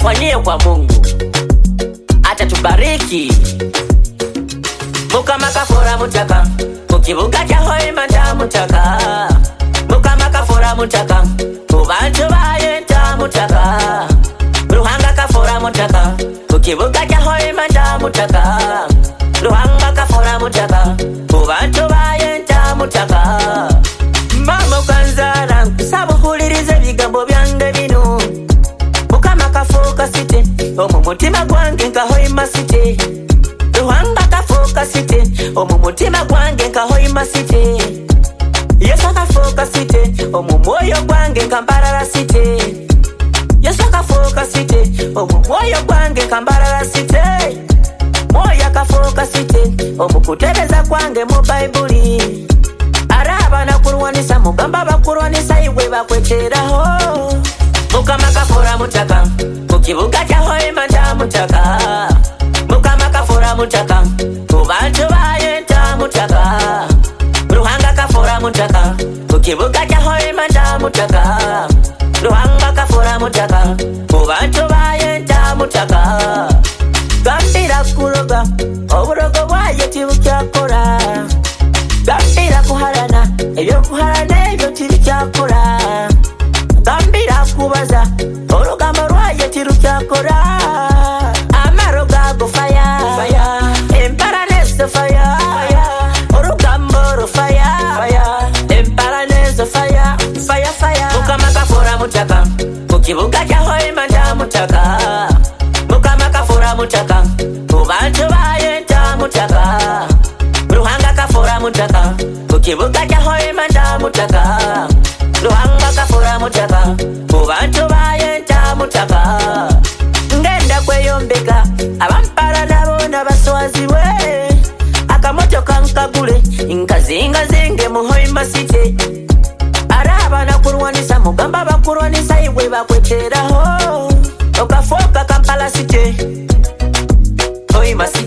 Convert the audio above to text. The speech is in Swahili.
Wanyie kwa Mungu atatubariki. Mukama kafora mutaka kukibuga kya Hoima nda mutaka. Mukama kafora mutaka kubantu bayenta mutaka. Ruhanga kafora mutaka kukibuga kya Hoima nda mutaka. Ruhanga kafora mutaka kubantu bayenta mutaka. Mama kanzara sabuhulirize bigambo byange bino. Mukama kafoka site omu mutima gwange nka Hoima site. Ruhanga kafoka site omu mutima gwange nka Hoima site. Yesu kafoka site omu mwoyo gwange nka Mbarara site. Yesu kafoka site omu mwoyo gwange nka Mbarara site. Moya kafoka site omu kutereza kwange mu Baibuli. Araba na kurwanisa mugamba bakurwanisa iwe bakweteraho. Mukama kafora mutaka kukibuga kya Hoima nda mutaka. Mukama kafora mutaka kubantu bayenta mutaka. Ruhanga kafora mutaka kukibuga kya Hoima nda mutaka. Ruhanga kafora mutaka kubantu bayenta mutaka. Gambira kuroga oburogo bwaye tibukyakora. Gambira kuharana ebyo kuharana ebyo tibukyakora. Gambira kubaza olugambo lwaye tirukyakora. Amaroga go fire emparanese fire. Olugambo ro fire emparanese fire. Mukama kafora mutaka kukibuga kya Hoima nda mutaka. Mukama kafora mutaka kubantu bayenta mutaka. Ruhanga kafora mutaka kukibuga kya Hoima nda mutaka. Ruhanga kafora mutaka kubantu bayenta mutaka. Ngenda kweyombeka abampara nabo nabaswaziwe. Akamoto kankagule nkazinga zinge mu Hoima site. Araba na kurwanisa mugamba bakurwanisa iwe bakweteraho. Okafoka Kampala site Hoima site.